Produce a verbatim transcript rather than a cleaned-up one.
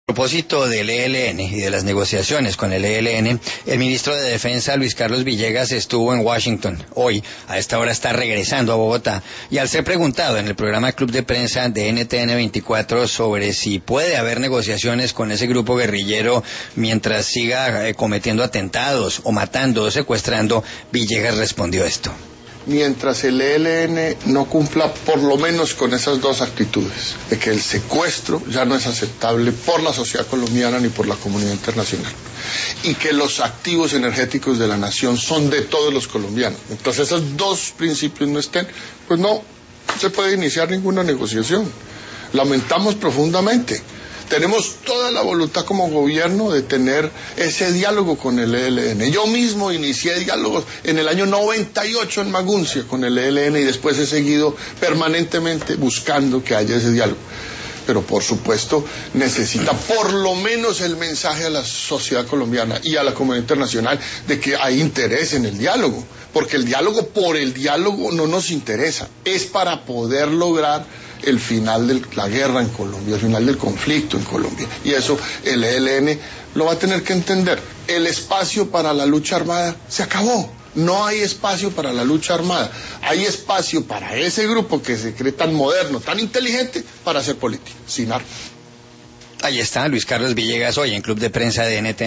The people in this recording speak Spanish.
A propósito del E L N y de las negociaciones con el E L N, el ministro de Defensa, Luis Carlos Villegas, estuvo en Washington. Hoy, a esta hora, está regresando a Bogotá. Y al ser preguntado en el programa Club de Prensa de N T N veinticuatro sobre si puede haber negociaciones con ese grupo guerrillero mientras siga eh, cometiendo atentados o matando o secuestrando, Villegas respondió esto. Mientras el E L N no cumpla por lo menos con esas dos actitudes, de que el secuestro ya no es aceptable por la sociedad colombiana ni por la comunidad internacional, y que los activos energéticos de la nación son de todos los colombianos, entonces esos dos principios no estén, pues no se puede iniciar ninguna negociación. Lamentamos profundamente. Tenemos toda la voluntad como gobierno de tener ese diálogo con el E L N. Yo mismo inicié diálogos en el año noventa y ocho en Maguncia con el E L N y después he seguido permanentemente buscando que haya ese diálogo. Pero por supuesto necesita por lo menos el mensaje a la sociedad colombiana y a la comunidad internacional de que hay interés en el diálogo, porque el diálogo por el diálogo no nos interesa, es para poder lograr el final de la guerra en Colombia, el final del conflicto en Colombia, y eso el E L N lo va a tener que entender. El espacio para la lucha armada se acabó. No hay espacio para la lucha armada. Hay espacio para ese grupo que se cree tan moderno, tan inteligente, para hacer política, sin armas. Ahí está Luis Carlos Villegas hoy en Club de Prensa de N T N.